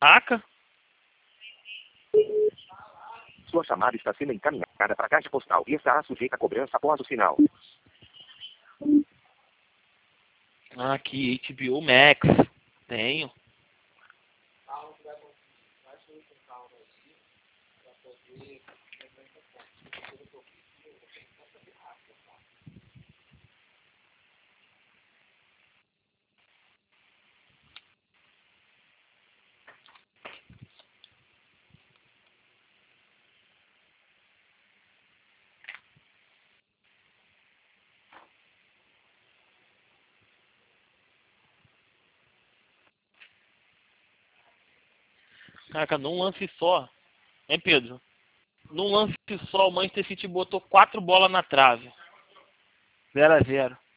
Aca? Sua chamada está sendo encaminhada para a caixa postal e estará sujeita a cobrança após o sinal. Aqui, HBO Max. Tenho. Caraca, num lance só. Hein, Pedro? Num lance só, o Manchester City botou 4 bolas na trave. 0-0.